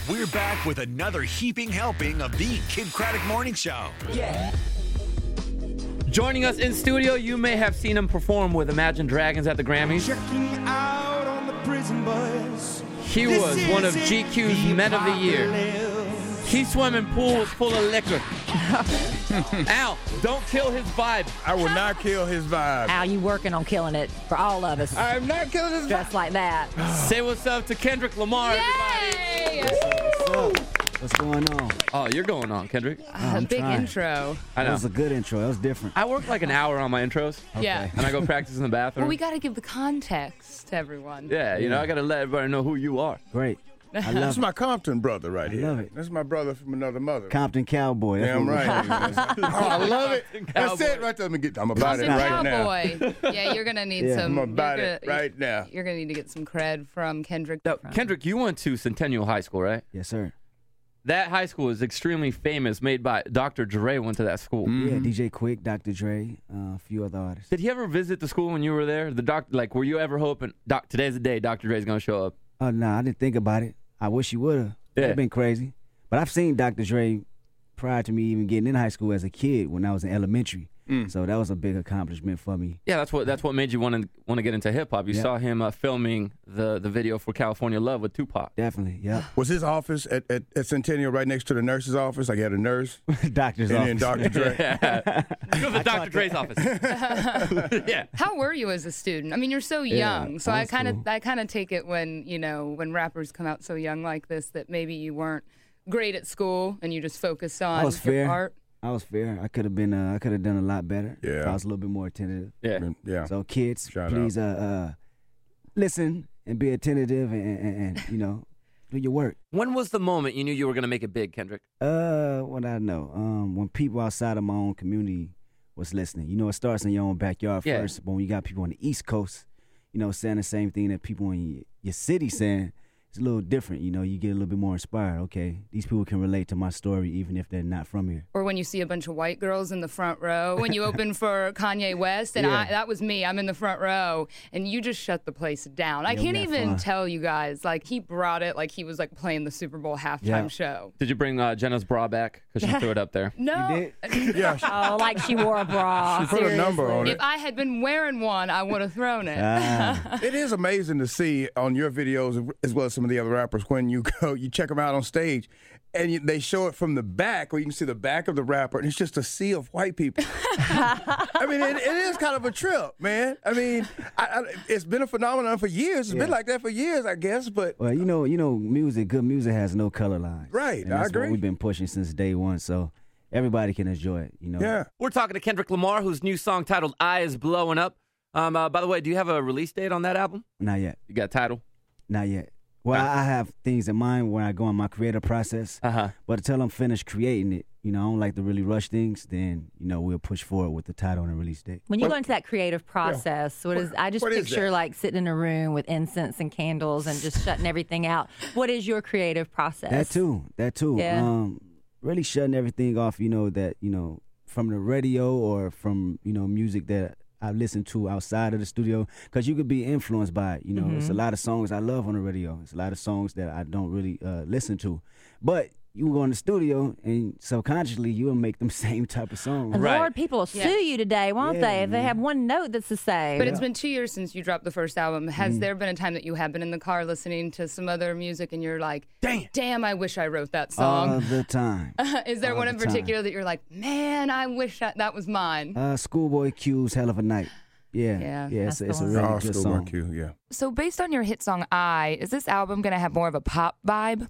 We're back with another heaping helping of the Kid Craddock Morning Show. Yeah. Joining us in studio, you may have seen him perform with Imagine Dragons at the Grammys. Checking out on the prison bus. He was one of GQ's Men of the Year. He swam in pools full of liquor. Al, don't kill his vibe. I will not kill his vibe. Al, you working on killing it for all of us. I'm not killing his vibe. Just like that. Say what's up to Kendrick Lamar, everybody. What's up? What's going on? Oh, you're going on, Kendrick. I'm Big trying. intro. I That know. was a good intro. That was different. I work like an hour on my intros, Yeah. and I go practice in the bathroom. Well, we got to give the context to everyone. Yeah, you know, I got to let everybody know who you are. Great. I That's love it. my Compton brother right here. love it. That's my brother from another mother. Compton Cowboy. That's Damn what we- right. Oh, I love it. That's Cowboy. it right there. I'm about it Compton right now. Cowboy. Yeah, you're gonna need Yeah. some. I'm about you're it right now. You're gonna need to get some cred from Kendrick. Now, Kendrick, you went to Centennial High School, right? Yes, sir. That high school is extremely famous, made by Dr. Dre went to that school. Yeah, DJ Quick, Dr. Dre, a few other artists. Did he ever visit the school when you were there? Were you ever hoping, today's the day Dr. Dre's going to show up? Oh, no, I didn't think about it. I wish he would have. Yeah. That'd have been crazy. But I've seen Dr. Dre prior to me even getting in high school as a kid when I was in elementary. So that was a big accomplishment for me. Yeah, that's what made you want to get into hip-hop. You Yeah. saw him filming the video for California Love with Tupac. Definitely, yeah. Was his office at Centennial right next to the nurse's office? Like he had a nurse Doctor's and then office. Dr. Dre. Go to Dr. Dre's office. Yeah. How were you as a student? I mean, you're so young, so I that's kind of cool. I kind of take it when rappers come out so young like this that maybe you weren't great at school and you just focused on I was your fair. art. I was fair. I could have been. I could have done a lot better. Yeah. If I was a little bit more attentive. Yeah. Yeah. So kids, Shout please listen and be attentive and do your work. When was the moment you knew you were going to make it big, Kendrick? What I know, when people outside of my own community was listening. You know, it starts in your own backyard Yeah. first. But when you got people on the East Coast, saying the same thing that people in your city saying, it's a little different. You get a little bit more inspired. Okay, these people can relate to my story even if they're not from here. Or when you see a bunch of white girls in the front row, when you open for Kanye West, and Yeah. that was me, I'm in the front row, and you just shut the place down. I Yeah, we can't had even fun. tell you guys, like, he brought it like he was like playing the Super Bowl halftime Yeah. show. Did you bring Jenna's bra back? Because she threw it up there. No. Yeah. Oh, like she wore a bra. She put a number on If it. I had been wearing one, I would have thrown it. It is amazing to see on your videos as well as some of the other rappers when you check them out on stage and they show it from the back where you can see the back of the rapper and it's just a sea of white people. I mean, it is kind of a trip, man. I mean, it's been a phenomenon for years. It's been like that for years, I guess, but Well, music, good music has no color lines. Right, And I that's agree. what we've been pushing since day one, so everybody can enjoy it, yeah. We're talking to Kendrick Lamar, whose new song titled "I Is Blowing Up." By the way, do you have a release date on that album? Not yet. You got a title? Not yet. Well, I have things in mind when I go in my creative process, but until I'm finished creating it, I don't like to really rush things, then, we'll push forward with the title and the release date. When you go into that creative process, I just what is picture that? like sitting in a room with incense and candles and just shutting everything out. What is your creative process? That too. Yeah. Really shutting everything off, that, from the radio or from, music that I listen to outside of the studio, because you could be influenced by it. It's a lot of songs I love on the radio. It's a lot of songs that I don't really listen to. But you go in the studio and subconsciously you will make them same type of songs. And Right. Lord, people will Yeah. sue you today, won't Yeah, they? If they man. have one note that's the same. But it's been 2 years since you dropped the first album. Has there been a time that you have been in the car listening to some other music and you're like, damn, I wish I wrote that All song? the time. Is there all one the in time. particular that you're like, man, I wish that was mine? Schoolboy Q's Hell of a Night. Yeah, Yeah, that's it's the a one. really Oh, good Schoolboy song. Q, yeah. So based on your hit song I, is this album going to have more of a pop vibe?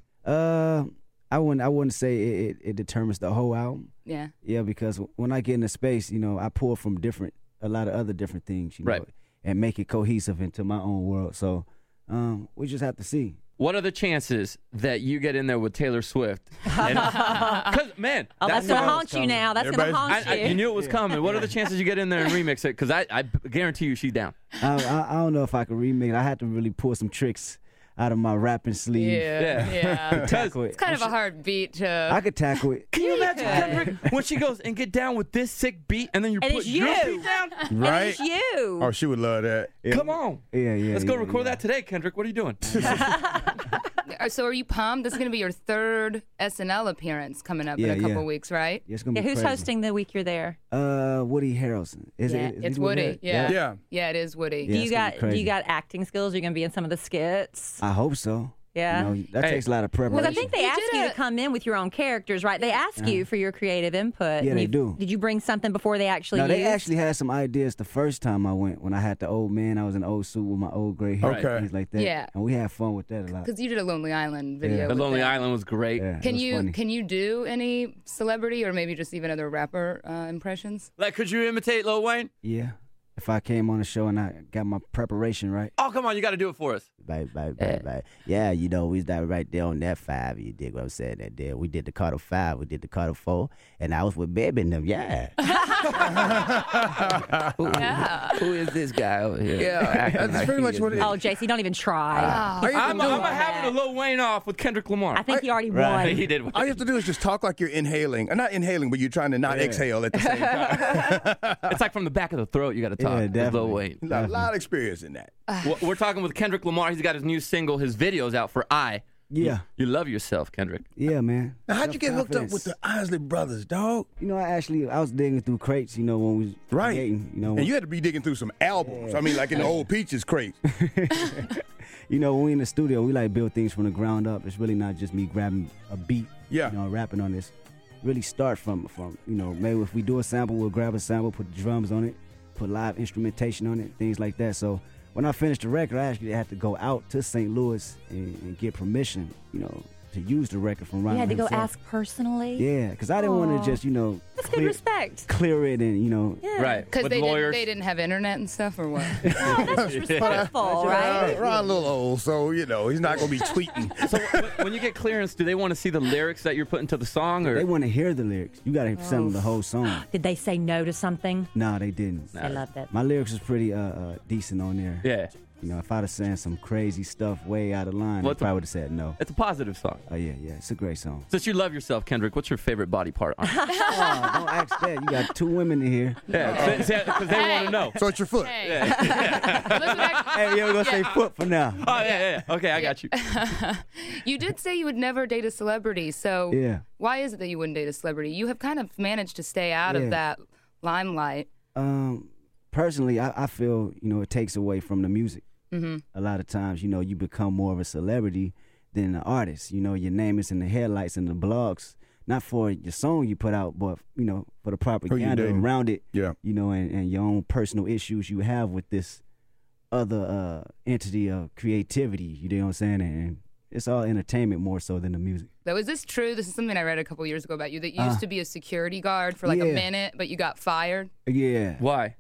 I wouldn't say it determines the whole album. Yeah. Yeah, because when I get in the space, I pull from a lot of other different things, Right. and make it cohesive into my own world. So we just have to see. What are the chances that you get in there with Taylor Swift? Because, man, Oh, that's going to song- haunt you now. That's going to Everybody's- haunt you. you knew it was coming. What are the chances you get in there and remix it? Because I guarantee you she's down. I don't know if I could remake it. I had to really pull some tricks out of my rapping sleeve. Yeah. Tackle it. It's kind of a hard beat to. I could tackle it. Can you imagine Kendrick when she goes and get down with this sick beat and then you And put it's your you. beat down? Right? It's you. Oh, she would love that. Yeah. Come on. Yeah. Let's go yeah, record yeah. that today, Kendrick. What are you doing? So are you pumped? This is going to be your third SNL appearance coming up in a couple weeks, right? Yeah, it's gonna be Who's crazy. hosting the week you're there? Woody Harrelson. Is It's he Woody. Yeah. Yeah. It is Woody. Yeah, it's gonna be Do crazy. you got acting skills? You're going to be in some of the skits? I hope so. Yeah. You know, that takes a lot of preparation. Because I think they ask did you it. to come in with your own characters, right? They ask you for your creative input. Yeah, and they do. Did you bring something before they actually No, they used? actually had some ideas the first time I went. When I had the old man, I was in the old suit with my old gray hair, Okay. things like that. Yeah. And we had fun with that a lot. Because you did a Lonely Island video. Yeah. The with Lonely them. Island was great. Yeah, it Can was you funny. do any celebrity or maybe just even other rapper impressions? Like, could you imitate Lil Wayne? Yeah. If I came on the show and I got my preparation right. Oh, come on, you got to do it for us. Bye. Yeah, you know, we was that right there on that 5. You dig what I'm saying? That there, we did the Carter 5, we did the Carter 4, and I was with Baby and them. Yeah. Who is this guy over here? Yeah, that's pretty much what it is. Oh, JC, don't even try. I'm having a Lil Wayne off with Kendrick Lamar. I think he already Right. won. He did. All you have to do is just talk like you're inhaling. Not inhaling, but you're trying to not exhale at the same time. It's like from the back of the throat. You got to talk. Yeah, with Lil definitely. Wayne. A lot of experience in that. We're talking with Kendrick Lamar. He's got his new single. His video's out for I. Yeah. You love yourself, Kendrick. Yeah, man. Now, how'd you get hooked up Self-confidence. with the Isley Brothers, dog? You know, I was digging through crates, you know, when we was Right. creating, you know. And you had to be digging through some albums. I mean, like in the old Peaches crate. You know, when we in the studio, we like build things from the ground up. It's really not just me grabbing a beat, Yeah. you know, rapping on this. Really start from you know, maybe if we do a sample, we'll grab a sample, put the drums on it, put live instrumentation on it, things like that. So when I finished the record, I actually had to go out to St. Louis and get permission, you know, to use the record from Ronald You had to go himself. ask personally? Yeah, because I didn't want to just, you know, That's good respect. clear it and, you know. Yeah. Right. Because With they lawyers. didn't have internet and stuff or what? No, that's just respectful, right? Ron a little old, so, you know, he's not going to be tweeting. So when you get clearance, do they want to see the lyrics that you're putting to the song? They Or want to hear the lyrics. You got to send them the whole song. Did they say no to something? No, they didn't. I loved it. My lyrics was pretty decent on there. yeah, You know, if I'd have said some crazy stuff way out of line, Well, they probably would have said no. it's a positive song. Oh, yeah, it's a great song. Since you love yourself, Kendrick, what's your favorite body part? Oh, don't ask that. You got 2 women in here. Yeah, because they want to know. So it's your foot. Hey. Listen, Hey, you're going to say foot for now. Oh yeah. Okay, I got you. you did say you would never date a celebrity, so Yeah. why is it that you wouldn't date a celebrity? You have kind of managed to stay out Yeah. of that limelight. Personally, I feel, you know, it takes away from the music. Mm-hmm. A lot of times, you know, you become more of a celebrity than an artist. You know, your name is in the headlights and the blogs, not for your song you put out, but, you know, for the propaganda dating. around it. Yeah. You know, and your own personal issues you have with this other entity of creativity. You know what I'm saying? And it's all entertainment more so than the music. Though, is this true? This is something I read a couple years ago about you, that you used to be a security guard for like a yeah. minute, but you got fired. Yeah. Why?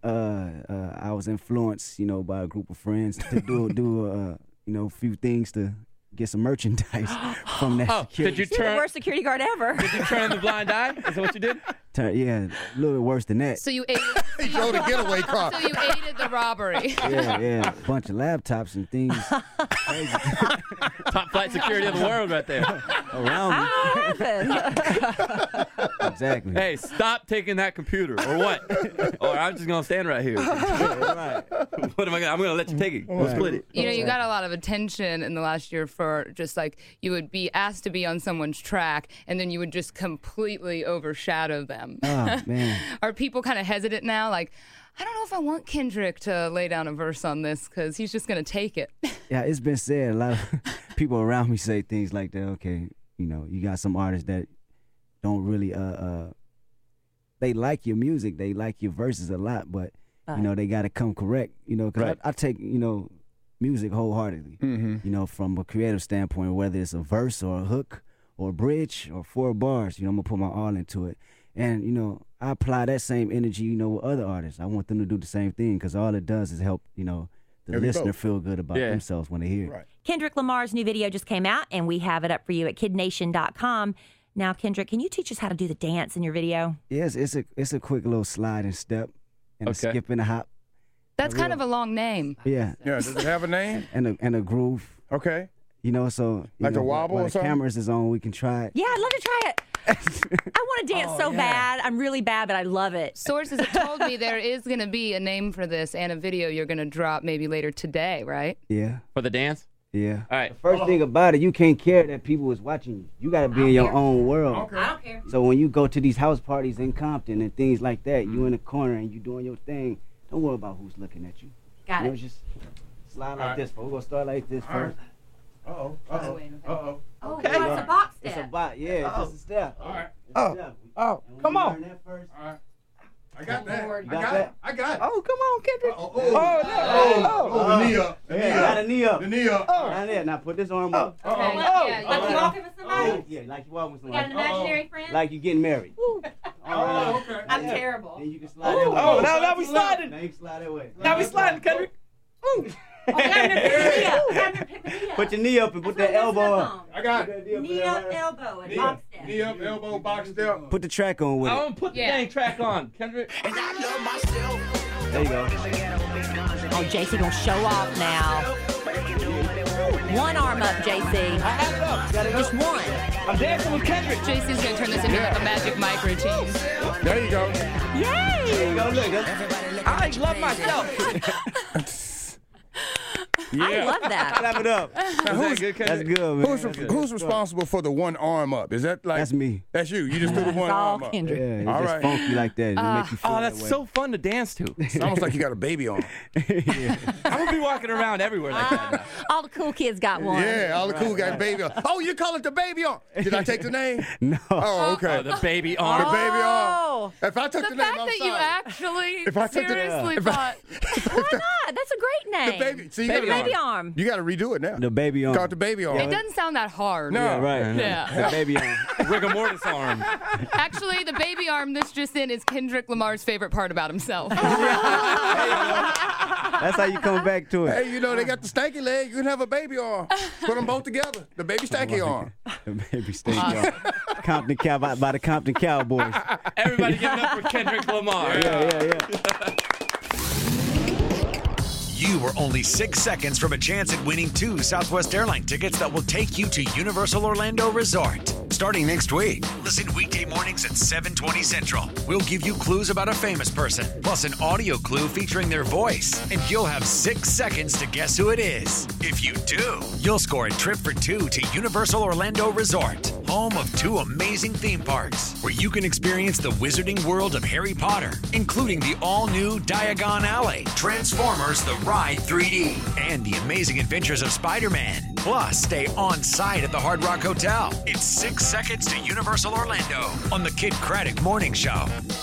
I was influenced, you know, by a group of friends to do you know, a few things to get some merchandise from that. Oh, security. did you You're the turn? worst security guard ever. Did you turn the blind eye? Is that what you did? Yeah, a little bit worse than that. So you aided, He drove the getaway car. so you aided the robbery. Yeah, a bunch of laptops and things crazy Top flight security of the world, right there. around me. What happened? Exactly. Hey, stop taking that computer, or what? Or I'm just gonna stand right here. Right. What am I gonna? I'm gonna let you take it. We'll split it. You know, you got a lot of attention in the last year for just like you would be asked to be on someone's track and then you would just completely overshadow them. Oh, man. Are people kind of hesitant now? Like, I don't know if I want Kendrick to lay down a verse on this because he's just going to take it. Yeah, it's been said. A lot of people around me say things like that. Okay, you know, you got some artists that don't really they like your music, they like your verses a lot, but you know, they got to come correct. You know, because Right. I take, you know, music wholeheartedly. You know, from a creative standpoint, whether it's a verse or a hook or a bridge or 4 bars, you know, I'm gonna put my all into it. And, you know, I apply that same energy, you know, with other artists. I want them to do the same thing because all it does is help, you know, the There we listener go. feel good about Yeah. themselves when they hear it. Right. Kendrick Lamar's new video just came out, and we have it up for you at kidnation.com. Now, Kendrick, can you teach us how to do the dance in your video? Yes, it's a quick little slide and step and Okay. a skip and a hop. That's kind of a long name. Yeah, Yeah, does it have a name? and a groove. Okay. You know, so you Like a know, wobble while or the something? cameras is on, we can try it. Yeah, I'd love to try it. I want to dance so bad. I'm really bad, but I love it. Sources have told me there is going to be a name for this and a video you're going to drop maybe later today, right? Yeah, For the dance? Yeah. All right. The first thing about it, you can't care that people is watching you. You got to be in your own world. I don't care. So when you go to these house parties in Compton and things like that, you in the corner and you doing your thing. Don't worry about who's looking at you. Got it. Just slide like this. We're gonna start like this first. Uh-oh. Oh, Okay. it's a box step. It's a bot. Yeah, it's just a step. All right. Oh, And when come you on. learn that first, All right. I got that. Lord. You got that? I got it. Oh, come on, Kendrick. Oh, the knee up. The knee Yeah, got a up. knee up. The knee up. Down there. Now put this arm up. Like you walking with somebody? Yeah, like you walking with You got an somebody. imaginary friend? Like you getting married. Oh, okay. I'm terrible. Then you can slide that way. Oh, now we sliding. Now you can slide that way. Now we sliding, Kendrick. Oh, I got him to pick the knee up. I got him to pick the knee up. Put your knee up and put that elbow up. I got Put it. that knee up, Knee up, elbow, and box step. Knee up, elbow, box step. Put the track on with I it. want to put the Yeah. dang track on, Kendrick. There you go. Oh, JC gonna show off now. One arm up, JC. I have it up. Just one. I'm dancing with Kendrick. JC's gonna turn this into like a magic mic routine. There you go. Yay! There you go. Look, that's I love myself. I love that. clap it up. Is that good, That's Kendrick? good, man. Who's responsible for the one arm up? Is that like That's me. That's you. You just do the one It's all arm up. Kendrick. Yeah, it's All just right. funky like that. It make you feel Oh, that that's way. so fun to dance to. It's almost like you got a baby on. Yeah. I'm going to be walking around everywhere like that now. All the cool kids got one. Yeah, all the cool got baby on. Oh, you call it the baby arm. Did I take the name? No. Oh, okay. Oh, the baby The arm. baby arm. Oh, If I took The the name, fact I'm that you sorry. actually If I took the- seriously if I- thought why not? That's a great name. The baby. See, you Baby gotta, Baby arm. You got to redo it now. The baby on. Call it the baby arm. it doesn't sound that hard. No. Yeah, right. Yeah. The baby on. Rigor mortis arm. Actually, the baby arm this just in is Kendrick Lamar's favorite part about himself. That's how you come back to it. Hey, you know, they got the stanky leg. You can have a baby arm. Put them both together. The baby stanky arm. The baby stinky on. Compton Cow by the Compton Cowboys. Everybody give it up for Kendrick Lamar. Yeah. You were only 6 seconds from a chance at winning 2 Southwest Airline tickets that will take you to Universal Orlando Resort. Starting next week, listen weekday mornings at 7:20 Central. We'll give you clues about a famous person, plus an audio clue featuring their voice, and you'll have 6 seconds to guess who it is. If you do, you'll score a trip for 2 to Universal Orlando Resort, home of 2 amazing theme parks, where you can experience the wizarding world of Harry Potter, including the all-new Diagon Alley, Transformers The Ride 3D, and the amazing adventures of Spider-Man. Plus, stay on site at the Hard Rock Hotel. It's 6 seconds to Universal Orlando on the Kid Craddock Morning Show.